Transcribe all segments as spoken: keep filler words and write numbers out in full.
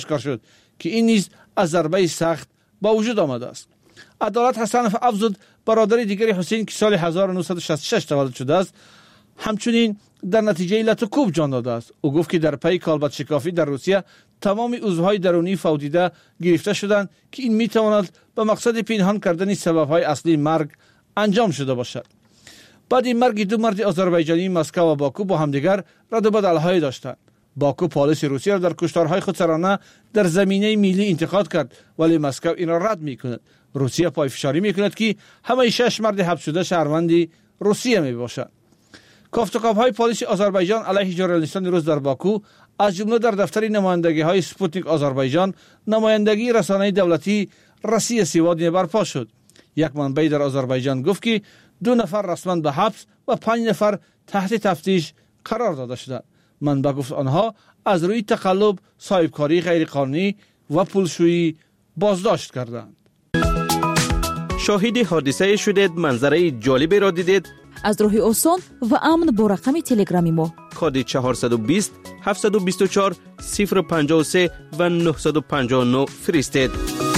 آشکار شد که این نیز از ضربه سخت با وجود آمده است. عدالت حسنف افزود برادر دیگری حسین که سال هزار و نهصد و شصت و شش تولد شده است همچنین در نتیجه علت کوب جان داده است. او گفت که در پی کالبد شکافی در روسیه تمام عضوهای درونی فودیده گرفته شدند که این میتواند به مقصد پنهان کردن سببهای اصلی مرگ انجام شده باشد. بعد این مرگ دو مرد آذربایجانی مسکو و باکو با همدیگر رد و بدل‌های داشتند. باکو پالیس روسیه را در کشتارهای خودسرانه در زمینه ملی انتقاد کرد ولی مسکو این را رد میکند. روسیه پایفشاری میکند که همه شش مرد حبس شده شهروند روسیه میباشند. کافتوکاوهای پلیس آذربایجان علیه ژورنالیستان روس در باکو از جمله در دفتر نمایندگی های سپوتنیک آذربایجان نمایندگی رسانه دولتی رسی سیوادی برپا شد. یک منبع در آذربایجان گفت که دو نفر رسما به حبس و پنج نفر تحت تفتیش قرار داده شدند. منبع گفت آنها از روی تقلب، صاحبکاری غیرقانونی و پولشویی بازداشت کردند. شاهد حادثه شدید، منظره جالبی را دیدید؟ از راه آسان و امن با رقم تلگرامی ما کد چهارصد و بیست هفتصد و بیست و چهار صفر پنجاه و سه و نهصد و پنجاه و نه فرستید.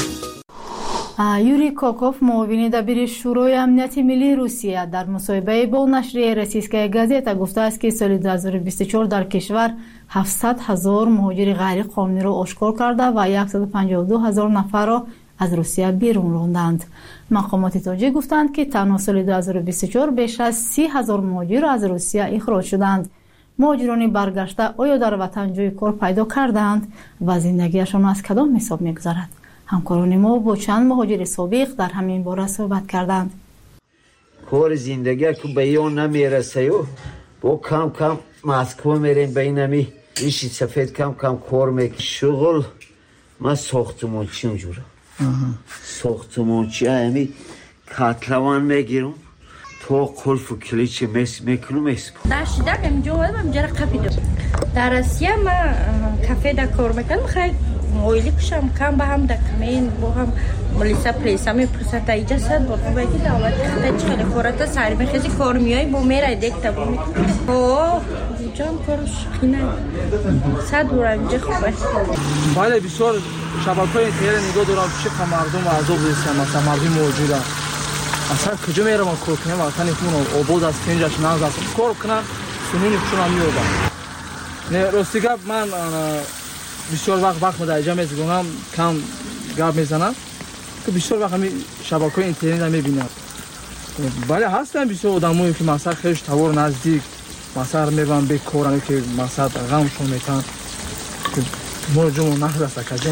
یوری کوکوف معاون دبیر شورای امنیت ملی روسیه در مصاحبه با نشریه روسیسکایا گازета گفته است که سال دو هزار و بیست و چهار در کشور هفتصد هزار مهاجر غیر قانونی را آشکار کرده و صد و پنجاه و دو هزار نفر را از روسیه بیرون راندند. مقامات تاجیک گفتند که تنها سال دو هزار و بیست و چهار بیش از سی هزار مهاجر از روسیه اخراج شدند. مهاجران برگشته آیا در وطن جای کار پیدا کردند و زندگیشان از کدام حساب می‌گذرد؟ همکاران ما با چند مهاجر سابق در همین باره صحبت کردند. کار زندگی که به اون نمیرسه و با کم کم مسکو میریم به اینمی ریشی سفید کم کم کار میکنم. شغل من ساختمانچی اونجوره ساختمانچی همی کتلوان میگیرم تا قلف و کلیچ میس میکنم میس در شدک همینجا اومدم همینجا را قپیدم. در روسیه من کافه در کار میکنم خیلی مویلی کشم کم به هم دکمین با هم ملیسا پلیسا میپرسد تا اینجا صد با تو بگی دعوت خیلی چخیلی خورتا سری میخیزی کار میایی با میره دیکتا با می اوه اینجا هم کارش خینه صد بورا اینجا خوبه. بله بسیار شبکه‌های خیلی نگاه دارم چه مردم عذاب رسیدن مثلا مردم موجوده اصلا کجا میرم کار کنم اصلا ایتون آباد از پنجش ناز است کار کنم سنونی چون هم میوردم نه راستی گپ من بسیار وقت وقت مدرجه میزنم کم گپ میزنم که بسیار وقت همین شبکه‌های اینترنت هم میبینم. بله هستن بسیار آدمایی که مثلا خیلی توار نزدیک مثلا میبرن به کارانی که مثلا غمشون میتن که موجود نخلاصه کجا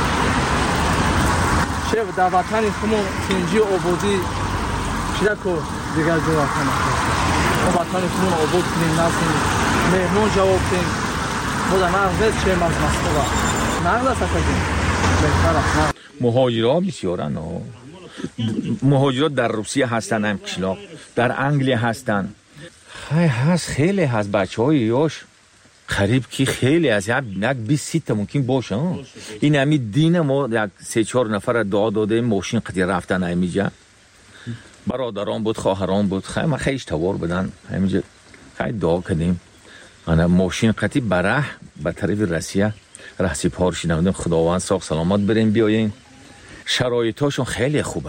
چه در وطن خودمون کنجی آبادی چرا کو دیگر جو وطن ما وطن خودمون آباد کنیم نکنیم مهمون جواب کنیم خدا نغزه چه مز مسئوله نخلاصه کجا بهتره. مهاجرها بسیارن مهاجرات در روسیه هستن هم کشلاق در انگلیه هستن خیلی هست خیلی هست بچه های یاش خریب که خیلی از یک بیست سی تا ممکن باشه. این همی دین ما یک سه چهار نفر دعا داده ماشین قدی رفتن همیجا برادران بود خواهران بود خیلی ما خیلیش توار بدن همیجا خیلی دعا کردیم انا ماشین قدی بره به طرف روسیه رهسی پارشی نمودیم خداوند ساق سلامت بریم بیاییم شرایطاشون خیلی خوبه.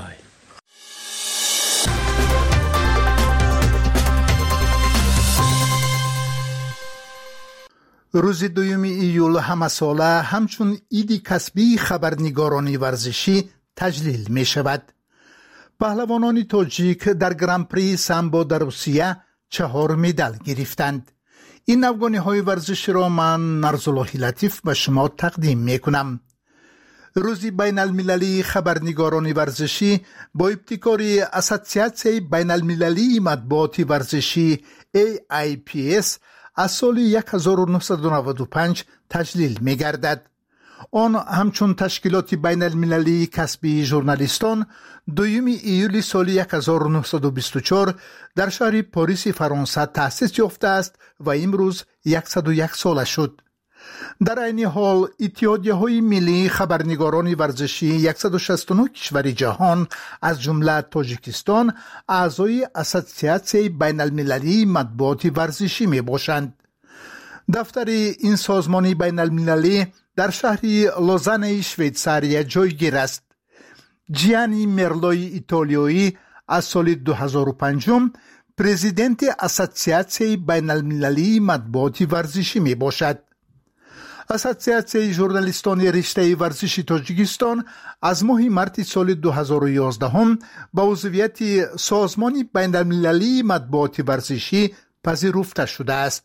روز دوم ایول همه ساله همچون ایدی کسبی خبرنگارانی ورزشی تجلیل می شود. پهلوانان تاجیک در گرانپری سامبو در روسیه چهار مدال گرفتند. این نوگانی های ورزشی را من نرزالله لطیف به شما تقدیم می کنم. روز بین المللی خبرنگاران ورزشی با ابتکاری اسوسیاسیون بین المللی مطبوعات ورزشی ای آی پی اس از سال هزار و نهصد و نود و پنج تجلیل می گردد. آن همچون تشکیلات بین المللی کسبی ژورنالیستان دوم ایولی سال هزار و نهصد و بیست و چهار در شهر پاریس فرانسه تأسیس یافته است و امروز صد و یک ساله شد. در این حال اتحادیه های ملی خبرنگاران ورزشی صد و شصت و نه کشور جهان از جمله تاجیکستان اعضای اسوسیاسیون بین المللی مطبوعات ورزشی می باشند. دفتر این سازمانی بین المللی در شهر لوزان شویتساریا جایگیر است. جیانی مرلوی ایتالیایی از سال دو هزار و پنج پرزیدنت اسوسیاسیون بین المللی مطبوعات ورزشی می باشد. اسوسیاسیون ژورنالیستان رشته ورزشی تاجیکستان از ماه مارس سال دو هزار و یازده با عضویت سازمان بین المللی مطبوعات ورزشی پذیرفته شده است.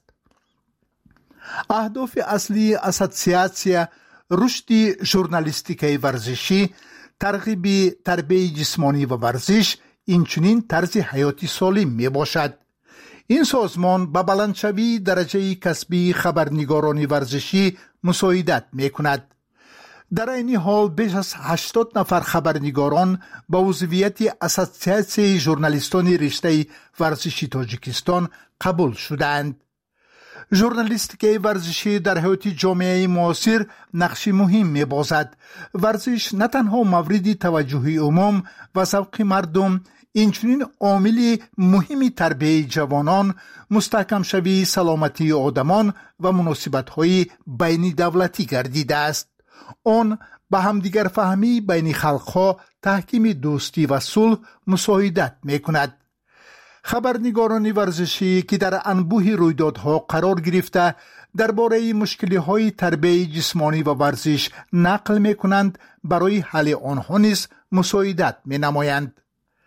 اهداف اصلی اسوسیاسیون رشد ژورنالیستیک ورزشی، ترغیب تربیت جسمانی و ورزش، اینچنین طرز حیاتی سالم می باشد. این سازمان به بلندشوی درجه کسبی خبرنگاران ورزشی مساعدت می کند. در این حال بیش از هشتاد نفر خبرنگاران با عضویت اسوسیاسیون ژورنالیستان رشته ورزشی تاجیکستان قبول شدند. ژورنالیستیک ورزشی در حیات جامعه معاصر نقش مهم می‌بازد. ورزش نه تنها مورد توجه عموم و ذوق مردم، اینچنین عامل مهمی تربیت جوانان، مستحکم شوی سلامتی آدمان و مناسبت‌های بین دولتی گردیده است. آن به همدیگر فهمی بین خلق‌ها، تحکیم دوستی و صلح مساعدت می‌کند. خبرنگاران ورزشی که در انبوه رویدادها قرار گرفته درباره مشکل‌های تربیت جسمانی و ورزش نقل می‌کنند، برای حل آنها نیز مساعدت می‌نمایند.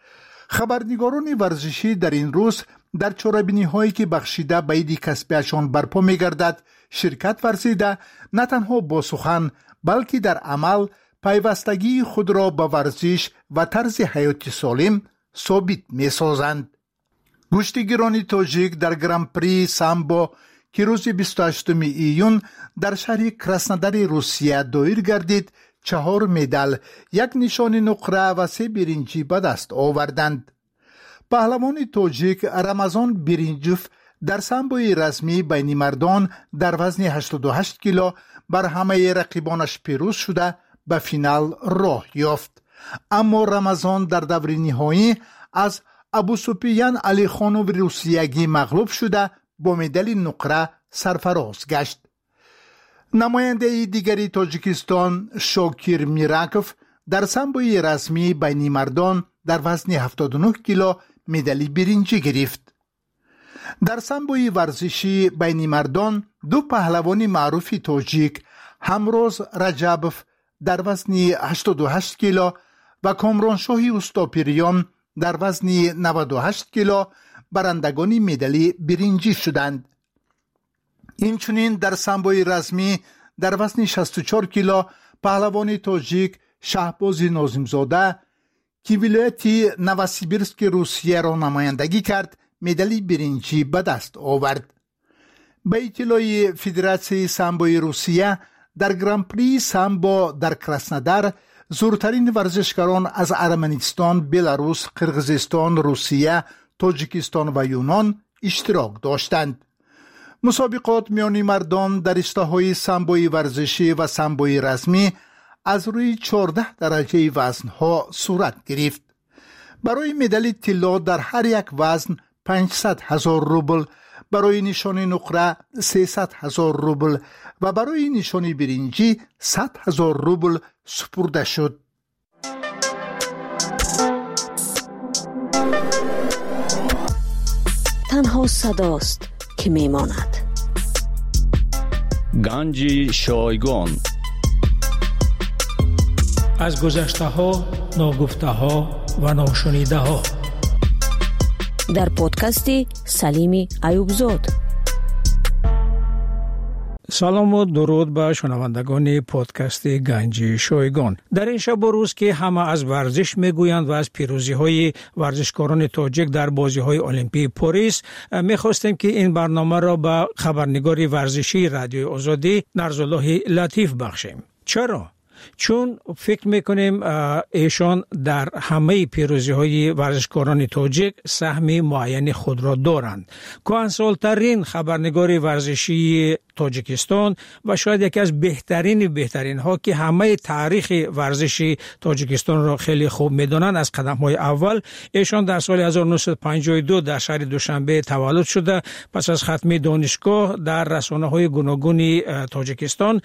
خبرنگاران ورزشی در این روز در چاره‌بینی‌هایی که بخشیده به عید کسبیشان برپا می‌گردد شرکت ورزیده، نه تنها با سخن بلکه در عمل پیوستگی خود را به ورزش و طرز حیات سالم ثابت می‌سازند. گشتیگران تاجیک در گرانپری سامبو که روز بیست و هشتم ایون در شهر کراسنودار روسیه دایر گردید، چهار مدال، یک نشان نقره و سه برنجی به دست آوردند. پهلوان تاجیک رمضان برنجوف در سامبوی رسمی بین مردان در وزن هشتاد و هشت کیلو بر همه رقیبانش پیروز شده به فینال راه یافت. اما رمضان در دور نهایی از ابوسفیان علی خانوف روسیگی مغلوب شده با مدال نقره سرفراز گشت. نماینده دیگری تاجیکستان شاکیر میراکوف در سامبوی رسمی بین مردان در وزن هفتاد و نه کیلو مدال برنجی گرفت. در سامبوی ورزشی بین مردان دو پهلوان معروف تاجیک، همروز رجبوف در وزن هشتاد و هشت کیلو و کامرانشاه اوستاپیریان در وزن نود و هشت کیلو برندگان مدال برنجی شدند. اینچنین در سامبوی رسمی در وزن شصت و چهار کیلو پهلوان تاجیک شهباز ناظمزاده که ولایت نوسیبیرسک روسیه را نمایندگی کرد مدال برنجی به دست آورد. به اطلاع فدراسیون سامبوی روسیه در گرانپری سامبو در کراسنودار زورترین ورزشکاران از ارمنستان، بلاروس، قرقیزستان، روسیه، تاجیکستان و یونان اشتراک داشتند. مسابقات میان مردان در رشته‌های سامبوی ورزشی و سامبوی رسمی از روی چهارده درجه وزنها صورت گرفت. برای مدال طلا در هر یک وزن پانصد هزار روبل، برای نشان نقره سیصد هزار روبل و برای نشان برنجی صد هزار روبل سپرده شد. تنها صداست که میماند. گنج شایگان از گذشته ها، ناگفته ها و ناشنیده ها در پادکست سلیمی ایوبزاد. سلام و درود به شنوندگان پادکست گنج شایگان. در این شب و روز که همه از ورزش میگویند و از پیروزی های ورزشکاران تاجیک در بازی های المپیک پاریس، میخواستیم که این برنامه را به خبرنگار ورزشی رادیو آزادی نرزالله لطیف بخشیم. چرا؟ چون فکر میکنیم ایشان در همه پیروزی های ورزشکاران تاجیک سهم معین خود را دارند. کهنسال‌ترین خبرنگار ورزشی تاجیکستان و شاید یکی از بهترین بهترین ها که همه تاریخ ورزشی تاجیکستان را خیلی خوب میدانند، از قدم های اول ایشان در سال هزار و نهصد و پنجاه و دو در شهر دوشنبه تولد شده. پس از ختم دانشگاه در رسانه های گوناگون تاجیکستان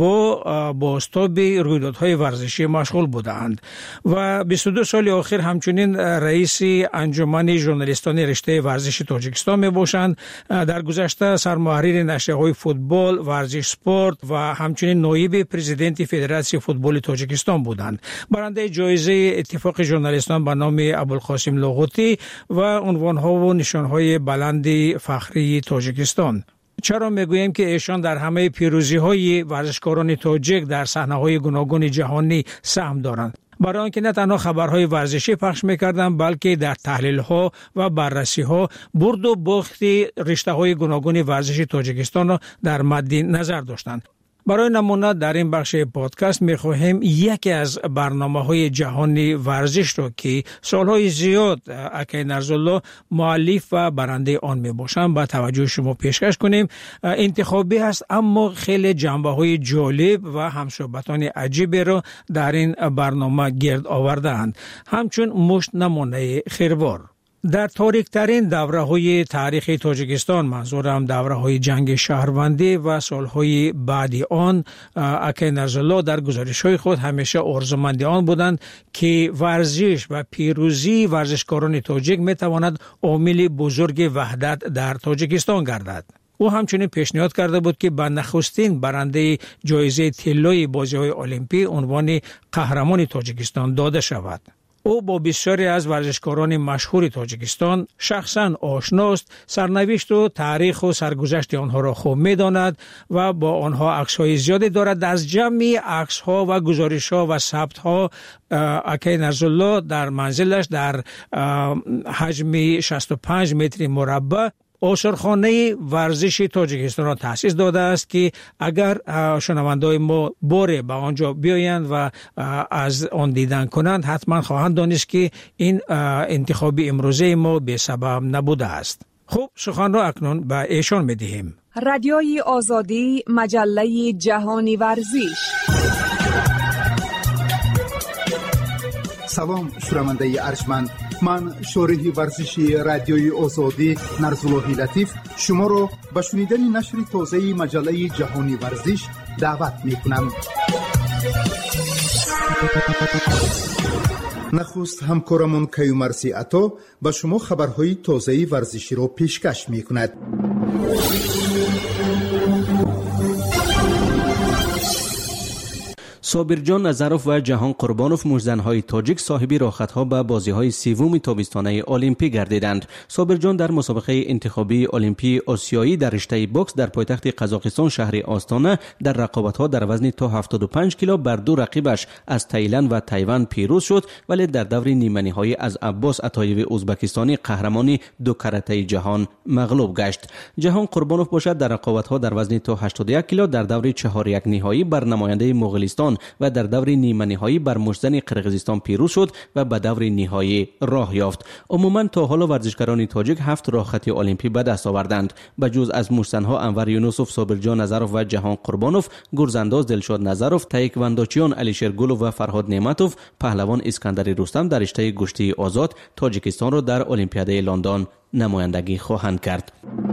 با بازتاب رویدادهای ورزشی مشغول بودند و بیست و دو سال اخیر همچنین رئیس انجمن ژورنالیستان رشته ورزشی تاجیکستان می باشند. در گذشته سرمحریر نشریه های فوتبال، ورزش، اسپورت و همچنین نایب پرزیدنت فدراسیون فوتبال تاجیکستان بودند. برنده جایزه اتفاق ژورنالیستان به نام ابوالقاسم لاغوتی و عنوانها و نشانهای بلند فخری تاجیکستان. چرا میگوییم که ایشان در همه پیروزی های ورزشکاران تاجیک در صحنه های گوناگون جهانی سهم دارند؟ برای آنکه نه تنها خبرهای ورزشی پخش می‌کردند بلکه در تحلیل‌ها و بررسی‌ها برد و باخت رشته‌های گوناگون ورزشی تاجیکستان را در مد نظر داشتند. برای نمونه در این بخش پادکست می‌خواهیم یکی از برنامه‌های جهانی ورزش را که سالهای زیاد اکای نرزالله مؤلف و برنده آن میباشند با توجه شما پیشکش کنیم. انتخابی است اما خیلی جنبه‌های جالب و همصحبتان عجیبی را در این برنامه گرد آورده‌اند، همچون مشت نمونه خیروار. در تاریک ترین دوره های تاریخ تاجیکستان، منظورم دوره های جنگ شهروندی و سالهای بعد آن، اکای نرزالله در گزارش های خود همیشه آرزومند آن بودند که ورزش و پیروزی ورزشکاران تاجیک می تواند عامل بزرگ وحدت در تاجیکستان گردد. او همچنین پیشنهاد کرده بود که به نخستین برنده جایزه طلای بازی های المپی عنوان قهرمان تاجیکستان داده شود. او با بسیاری از ورزشکاران مشهور تاجیکستان شخصا آشناست، سرنوشت و تاریخ و سرگذشت آنها را خوب می‌داند و با آنها عکس‌های زیادی دارد. از جمع عکس‌ها و گزارش‌ها و ثبت‌ها اکای نرزالله در منزلش در حجم شصت و پنج متر مربع آثارخانه ورزش تاجیکستان را تأسیس داده است که اگر شنوندای ما باره به آنجا بیایند و از آن دیدن کنند حتما خواهند دانست که این انتخاب امروزه ما به سبب نبوده است. خب سخن را اکنون به ایشان می دهیم. رادیوی آزادی، مجله جهانی ورزش. سلام شنونده ارجمند، من شارح ورزشی رادیوی آزادی نرزالله لطیف شما را به شنیدن نشر تازه مجله جهانی ورزش دعوت می کنم. نخست همکارمون کیومرسی عطا به شما خبرهای تازه ورزشی را پیشکش می کند. صابرجان نظروف و جهان قربانوف مجزن‌های تاجیک صاحبی راحت‌ها به بازی‌های سوم تابستانه المپی گردیدند. صابرجان در مسابقه انتخابی المپی آسیایی در رشته باکس در پایتخت قزاقستان شهر آستانه در رقابت‌ها در وزن تا هفتاد و پنج کیلو بر دو رقیبش از تایلند و تایوان پیروز شد، ولی در دور نیمه‌نهایی از عباس عطایوی ازبکستانی قهرمانی دو کرته جهان مغلوب گشت. جهان قربانوف باشد در رقابت‌ها در وزن تا هشتاد و یک کیلو در دور چهار یک نهایی بر نماینده مغولستان و در دور نیمه نهایی بر مجزن قرقیزستان پیروز شد و به دور نهایی راه یافت. عموما تا حالا ورزشکاران تاجیک هفت راحتی المپی به دست آوردند. به جز از مجزن‌ها انور یونسوف، صابرجان نظروف و جهان قربانوف، گرزانداز دلشاد نظروف، تایکواندوچیان علیشیر گلوف و فرهاد نعمتوف، پهلوان اسکندر رستم در رشته گشتی آزاد تاجیکستان را در المپیاد لندن نمایندگی خواهند کرد.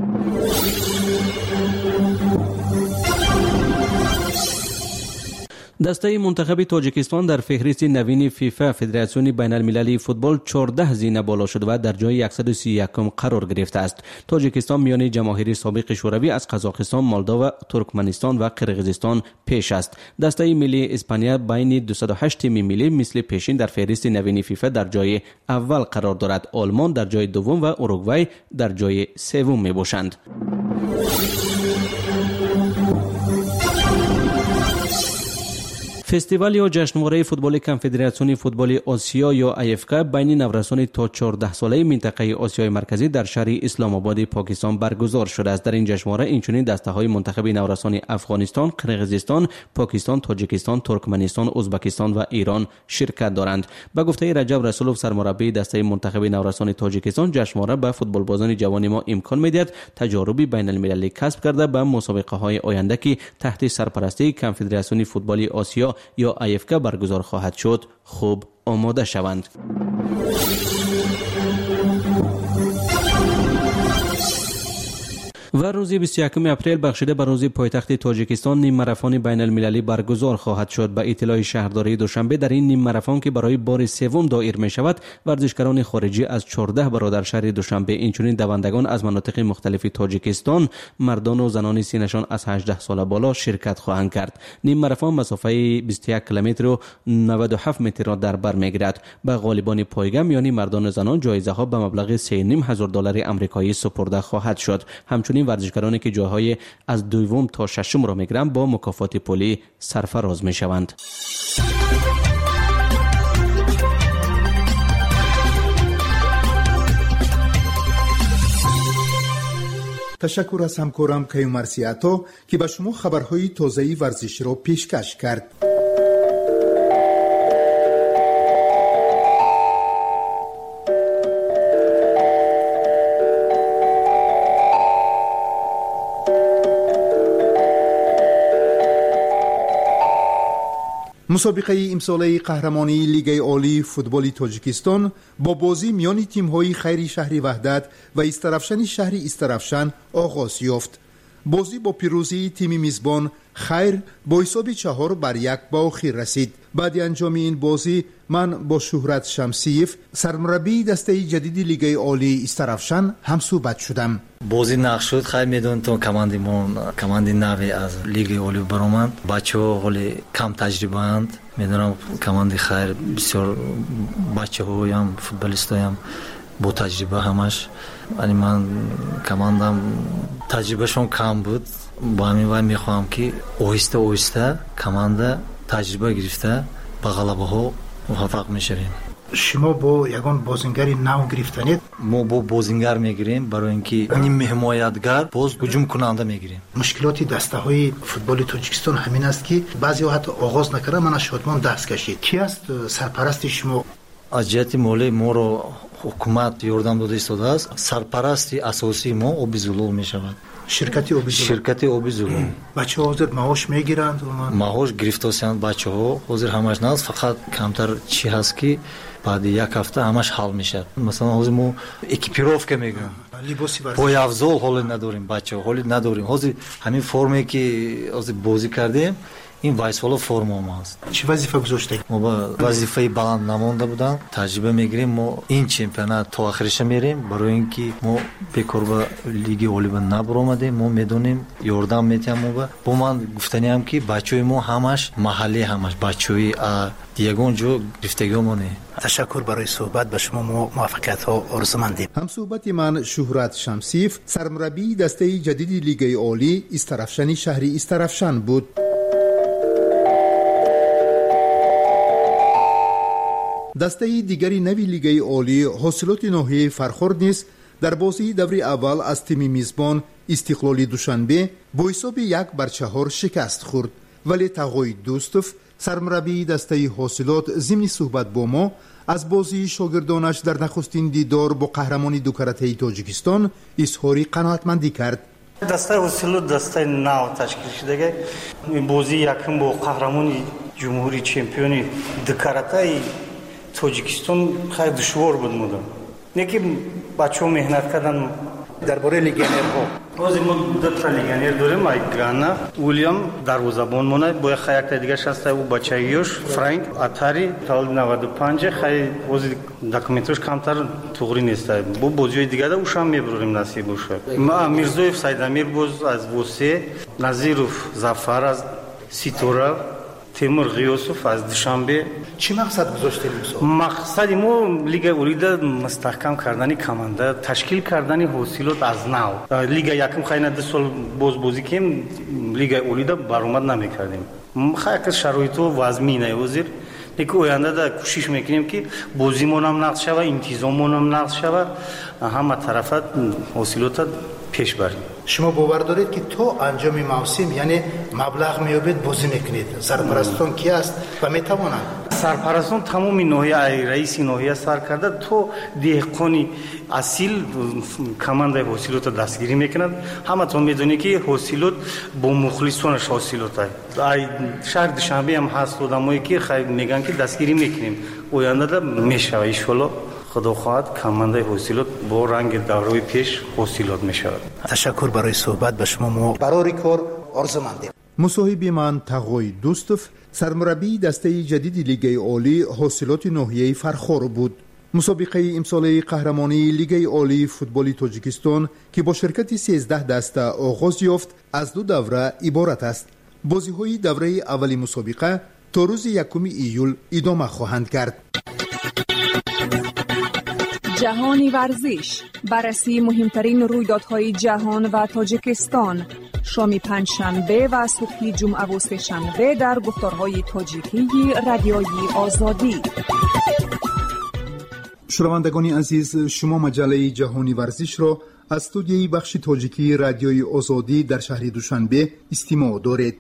دسته منتخب تاجیکستان در فهرست نوین فیفا فدراسیون بین المللی فوتبال چهارده زینه بالا شده و در جای صد و سی و یک قرار گرفته است. تاجیکستان میان جماهیر سابق شوروی از قزاقستان، مولداوا، ترکمنستان و قرقیزستان پیش است. دسته ملی اسپانیا بین دویست و هشت تیم ملی مثل پیشین در فهرست نوین فیفا در جای اول قرار دارد. آلمان در جای دوم و اوروگوئه در جای سوم می باشند. فستیوال یا جشنواره فوتبال کنفدراسیون فوتبال آسیا یا آی اف کی بین نورسان تا چهارده ساله منطقه آسیای مرکزی در شهر اسلام آباد پاکستان برگزار شده است. در این جشنواره اینچنین دسته‌های منتخب نورسان افغانستان، قرقیزستان، پاکستان، تاجیکستان، ترکمنستان، ازبکستان و ایران شرکت دارند. به گفته رجب رسولوف سرمربی دسته منتخب نورسان تاجیکستان، جشنواره به فوتبالبازان جوان ما امکان می‌دهد تجاربی بین المللی کسب کرده به مسابقه‌های آینده که تحت سرپرستی کنفدراسیون فوتبال آسیا یا آی اف کی برگزار خواهد شد خوب آماده شوند. و روز بیست و یکم اپریل بخشیده به روز پایتخت تاجیکستان نیم ماراتون بین المللی برگزار خواهد شد. به اطلاع شهرداری دوشنبه در این نیم ماراتون که برای بار سوم دایر می شود، ورزشکاران خارجی از چهارده برادر شهر دوشنبه اینچنین دوندگان از مناطق مختلف تاجیکستان، مردان و زنان سینشان از هجده سال بالا شرکت خواهند کرد. نیم ماراتون مسافه بیست و یک کیلومتر و نود و هفت متر را در بر میگیرد. به غالبان پایگام یعنی مردان و زنان جایزه ها به مبلغ سه و نیم هزار دلار آمریکایی سپرده خواهد شد. همچنین ورزشکارانی که جاهای از دوم تا ششم را میگیرند با مکافات پولی سرفراز میشوند. تشکر از همکارم کیومر سیاتو که به شما خبرهای تازه ورزش را پیشکش کرد. مسابقه امساله قهرمانی لیگ عالی فوتبال تاجیکستان با بازی میان تیم‌های خیر شهر وحدت و استرافشن شهر استرافشن آغاز یافت. بازی با پیروزی تیم میزبان خیر با حساب چهار بر یک به آخر رسید. بعد انجام این بازی من با شهرت شمسیف سرمربی دسته جدید لیگ عالی استرافشن هم صحبت شدم. بازی نقش شد. خیلی میدون تو کماندیمون کماندی نوی از لیگ عالی برآمد. بچه‌ها خیلی کم تجربه اند. میدونم کماندی خیر بسیار بچه‌ها هم فوتبالیستا هم با تجربه همش. یعنی من کماندم تجربهشون کم بود. با همین وای میخوام که آهسته آهسته کمانده تجربه گرفته به غلبه ها موفق میشویم. شما با یگان بازیگر نو گرفتنید؟ ما با بازیگر میگیریم برای اینکه نیم حمایتگر باز هجوم کننده میگیریم. مشکلات دسته های فوتبال تاجیکستان همین است که بعضی حتی آغاز نکرده من شادمان دست کشید. کی است سرپرست شما؟ از جهت مالی ما رو حکومت یاردم داده ایستاده است. سرپرستی اساسی ما آبی زلول میشود. شرکت آبی زلول. شرکت آبی زلول. بچه‌ها حاضر معاش میگیرند؟ معاش گرفتاسیند بچه‌ها حاضر همش نه، فقط کمتر چی هست که بعد یک هفته همش حل میشه. مثلا حاضر ما اکیپیروفکا میگیم. لباسی ورزشی. پای افزال حالی نداریم بچه‌ها حالی نداریم. حاضر همین فرمی که حاضر بازی کردیم این وایسوالا فرم ما است. چه وظیفه گذاشته؟ ما با وظیفه بلند نمونده بودم. تجربه میگیریم. ما این چمپیونات تا آخرش میریم برای اینکه ما بیکار به لیگ عالی نبرآمدیم. ما میدونیم یاردم میتیم. ما با من گفتنی هم که بچهای ما همش محلی همش بچهای دیگون جو گفتگیمونه. تشکر برای صحبت. به شما موفقیت ها آرزومندیم. هم صحبت من شهرت شمسیف سرمربی دسته جدید لیگ عالی استرافشن شهری استرافشن بود. دسته دیگری نوی لیگ عالی حاصلات ناحیه فرخورد نیز در بازی دوره اول از تیم میزبان استقلال دوشنبه با حساب یک بر چهار شکست خورد. ولی تقای دوستوف سرمربی دسته حاصلات ضمن صحبت با ما از بازی شاگردانش در نخستین دیدار با قهرمانی دو کرته تاجیکستان اظهار قناعتمندی کرد. دسته حاصلات دسته نو تشکیل شده. این بازی یکم با قهرمانی جمهوری چمپیونی دو کرته تاجیکستان خیلی دشوار بود مودم. نیکی بچه‌ها مهنت کردن درباره لیگنرها. از ما دو تا لیگنر داریم. ایگانا ویلیام دروازه‌بان مونه با یک تا دیگه شسته و بچه‌یوش فرانک اتاری سال نود و پنج خیلی از دکومنتش کمتر توغری نیست. با بازی دیگه دا اوشام میبریم نصیب بشه. ما میرزویف سیدامیر باز از بوسه، نظیروف زفر از سیتورا، تیمور غیوسوف از دوشنبه. چی مقصد گذاشتید؟ مقصد ما لیگ عالی مستحکم کردن کمانده، تشکیل کردن حاصلات از نو. لیگ یکم خیلی دو سال باز بازی کردیم، لیگ عالی برآمد نمی‌کردیم. خیلی شرایط و وضعی نیوزیر لیکن آینده در کوشش میکنیم که بازیمون هم نقض شود، انتظاممون هم نقض شود، همه طرفت حاصلات پیش بریم. شما باور دارید که تو انجام موسم یعنی مبلغ میابید بازی میکنید؟ سرپرستان کی است و میتوانند؟ سرپرستان تمام ناحیه رئیس ناحیه سر کرده تو دهقانی اصیل کمانده حاصلات دستگیری میکنند. همه تو میدونی که حاصلات با مخلصانش حاصلات ای شهر دوشنبه هم هست آدمایی که خیلی میگن که دستگیری میکنیم آینده میشه ان شاء الله خدا خواهد کمانده حاصلات با رنگ دوره پیش حاصلات میشود. تشکر برای صحبت به شما. ما برای کار آرزومندیم. مصاحبه من تقوی دوستوف سرمربی دسته جدید لیگ عالی حاصلات ناحیه فرخار بود. مسابقه امساله قهرمانی لیگ عالی فوتبال تاجیکستان که با شرکت سیزده دسته آغاز یافت از دو دوره عبارت است. بازی‌های دوره اولی مسابقه تا روز یکم ایول ادامه خواهند کرد. جهانی ورزش، بررسی مهمترین رویدادهای جهان و تاجیکستان، شام پنجشنبه و صبح جمعه و سه‌شنبه در گفتارهای تاجیکی رادیوی آزادی. شنوندگان عزیز، شما مجله جهانی ورزش را از استودیوی بخش تاجیکی رادیوی آزادی در شهر دوشنبه استماع دارید.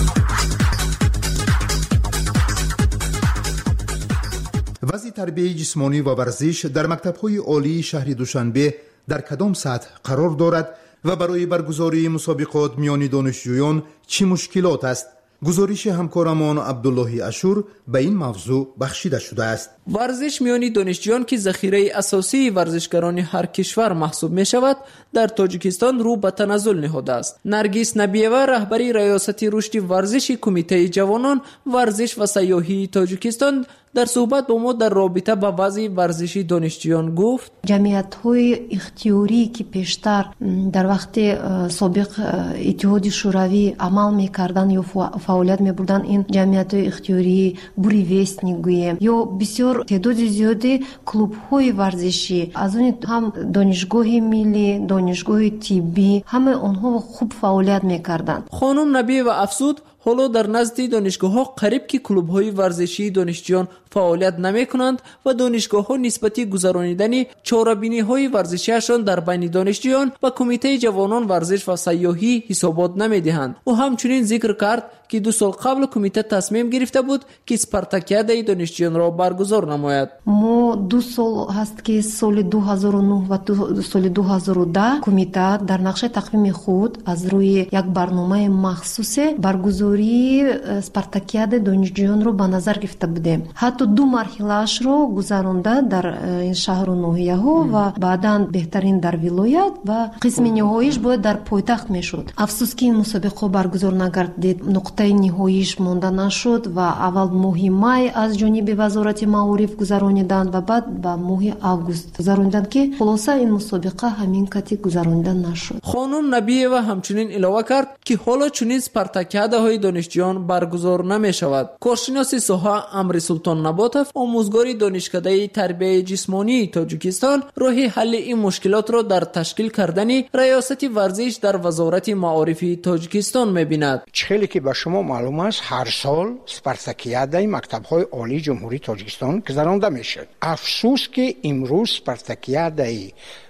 وضع تربیت جسمانی و ورزش در مکتب‌های عالی شهر دوشنبه در کدام سطح قرار دارد و برای برگزاری مسابقات میان دانشجویان چه مشکلات است؟ گزارش همکارمان عبدالله اشور به این موضوع بخشیده شده است. ورزش میان دانشجویان که ذخیره اساسی ورزشکاران هر کشور محسوب می شود در تاجیکستان رو به تنزل نهاده است. نرگس نبیوه رهبری ریاست رشد ورزشی کمیته جوانان ورزش و سیاحی تاجیکستان در صحبت با ما در رابطه با وضع ورزشی دانشجویان گفت جمعیت‌های اختیاری که پیشتر در وقت سابق اتحاد شوروی عمل می‌کردند یا فعالیت می‌بردند، این جمعیت‌های اختیاری بوریوستنیک گوییم یا بسیار تعداد زیادی کلوب‌های ورزشی از اون هم دانشگاه ملی، دانشگاه طبی، همه آنها خوب فعالیت می‌کردند. خانم نبی و افسود حالا در نزد دانشگاه‌ها قریب که کلوب‌های ورزشی دانشجویان فعالیت نمی‌کنند و دانشگاه‌ها نسبتی گذرانیدن چاره‌بینی‌های ورزشیشان در بین دانشجویان و کمیته جوانان ورزش و سیاحی حسابات نمی‌دهند. او همچنین ذکر کرد که دو سال قبل کمیته تصمیم گرفته بود که اسپارتاکیاده دانشجویان را برگزار نماید. ما دو سال هست که سال دو هزار و نه و سال دو هزار و ده کمیته در نقشه تقویم خود از روی یک برنامه مخصوص برگزاری اسپارتاکیاده دانشجویان را به نظر گرفته بودیم. حتی دو مرحله‌اش را گذرانده در این شهر و ناحیه‌ها و بعداً بهترین در ولایت و قسم نهاییش باید در پایتخت میشد. افسوس که این مسابقه برگزار نگردید. نقطه نهاییش مانده نشد و اول ماه مای از جانب وزارت معارف گذراندند و بعد به ماه آگوست گذراندند که خلاصه این مسابقه همین کتی گذرانده نشد. خانم نبیه و همچنین علاوه کرد که حالا چنین اسپارتاکیاده های دانشجویان برگزار نمی شود. کارشناس ساحه امر سلطان نباتف، آموزگار دانشکده تربیت جسمانی تاجیکستان، راه حل این مشکلات را در تشکیل کردن ریاست ورزش در وزارت معارف تاجیکستان می‌بیند. خیلی که به شما معلوم است هر سال اسپارتاکیاده مکتب‌های عالی جمهوری تاجیکستان گذرانده میشه. افسوس که امروز اسپارتاکیاده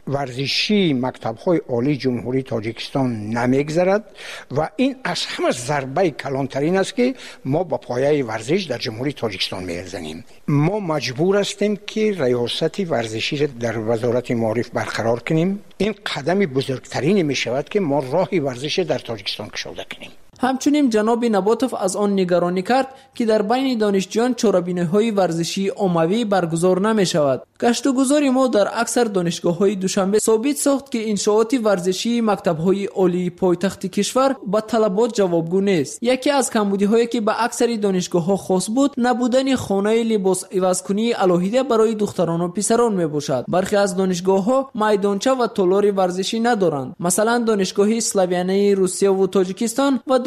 ورزشی مکتب‌های عالی جمهوری تاجیکستان نمیگذرد و این از همه ضربه کلانترین است که ما با پایه ورزش در جمهوری تاجیکستان میزنیم. ما مجبور هستیم که ریاست ورزشی را در وزارت معارف برقرار کنیم. این قدم بزرگترین می شود که ما راه ورزش در تاجیکستان کشاده کنیم. همچنین جناب نباتوف از آن نگرانی کرد که در بین دانشجویان چاره‌بینی‌های ورزشی عمومی برگزار نمی‌شود. گشت‌وگذار ما در اکثر دانشگاه‌های دوشنبه ثابت ساخت که انشاءات ورزشی مکتب‌های عالی پایتخت کشور با طلبات جوابگو نیست. یکی از کمبودی‌هایی که به اکثر دانشگاه‌ها خاص بود، نبودن خانه لباس عوض‌کنی الهیده برای دختران و پسران میباشد. برخی از دانشگاه‌ها میدانچه و تالار ورزشی ندارند. مثلا دانشگاه اسلاویانه روسیه و تاجیکستان و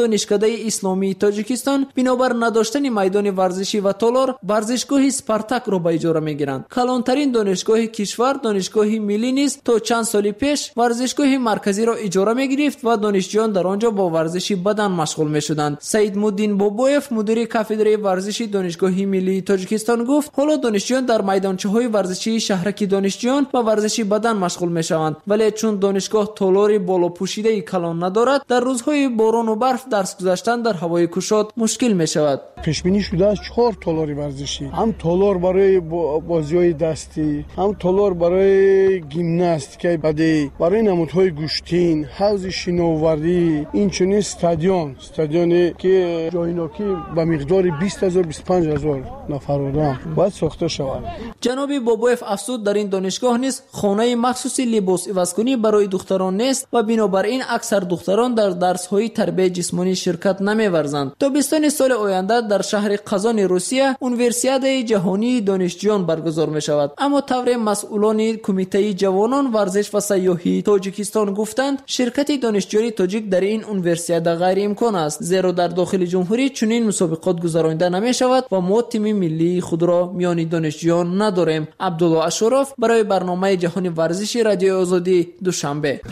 دانشکده اسلامی تاجیکستان بنابر نداشتن میدان ورزشی و تالار ورزشگاه اسپارتاک را به اجاره میگیرند. کلانترین دانشگاه کشور دانشگاه ملی نیز تا چند سال پیش ورزشگاه مرکزی را اجاره میگرفت و دانشجویان در آنجا با ورزش بدن مشغول میشدند. سعید مودین بابویف مدیر کافدره ورزشی دانشگاه ملی تاجیکستان گفت حالا دانشجویان در میدانچه‌های ورزشی شهرک دانشجویان با ورزش بدن مشغول میشوند، ولی چون دانشگاه تالار بالا پوشیده کلان ندارد در روزهای باران و برف درس گذاشتن در هوای گشاد مشکل میشود. پیش بینی شده است چهار تالار ورزشی، هم تالار برای بازی‌های دستی، هم تالار برای گیمناستیک بدی، برای نمودهای گوشتین، حوض شناوری، این چنین استادیوم استادیومی که جایناکی به مقدار بیست هزار بیست و پنج هزار نفر آدم باید ساخته شود. جناب بابویف افزود در این دانشگاه نیز خانه مخصوصی لباس عوض‌کنی برای دختران نیست و بنابراین اکثر دختران در درس‌های تربیت جسمانی شرکت نمی‌ورزند. تابستان سال آینده در شهر قزان روسیه اونیورسیاد جهانی دانشجویان برگزار می‌شود، اما طور مسئولان کمیته جوانان ورزش و سیاحی تاجیکستان گفتند شرکت دانشجویان تاجیک در این اونیورسیاد غیر امکان است، زیرا در داخل جمهوری چنین مسابقات گذرانده نمی‌شود و ما تیم ملی خود را میان دانشجویان نداریم. عبدالله اشرف برای برنامه جهانی ورزشی رادیو آزادی دوشنبه.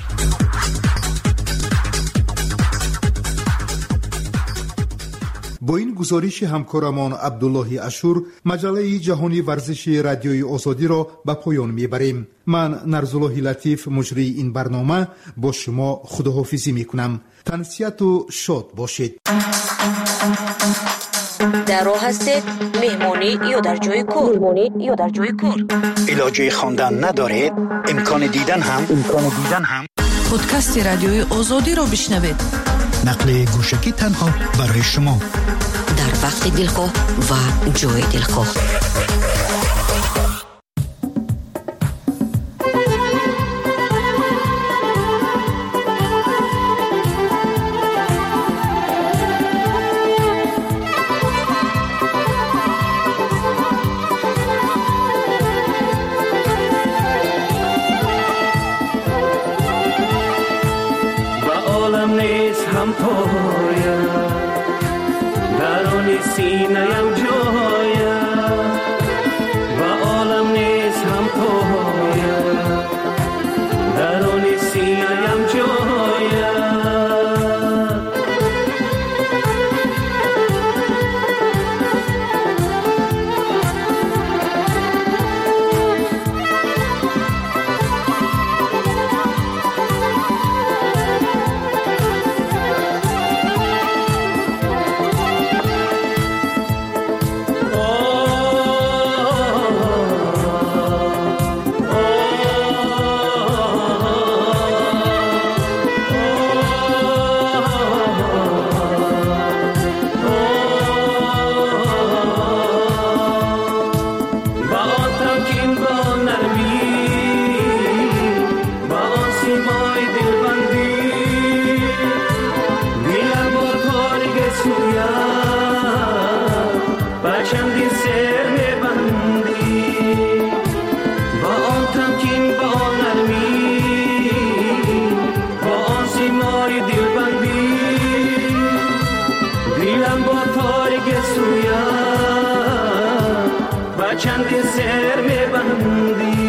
با این گزارش همکارمان عبدالله اشور مجله جهانی ورزشی رادیوی آزادی را به پایان میبریم. من نرزالله لطیف مجری این برنامه با شما خداحافظی میکنم. تنسیت و شاد باشید. در راه هستید؟ مهمانی یا در جای کار؟ مهمانی یا در جای کار؟ علاجه خواندن ندارید؟ امکان دیدن هم؟ امکان دیدن هم؟ پادکست رادیوی آزادی را بشنوید. نقل گوشکی تنها برای شما. در وقت دلخواه و جای دلخواه. سینه‌ام جایم و عالم نیست هم پایم، درون سینه‌ام جایم. چند سر میبندی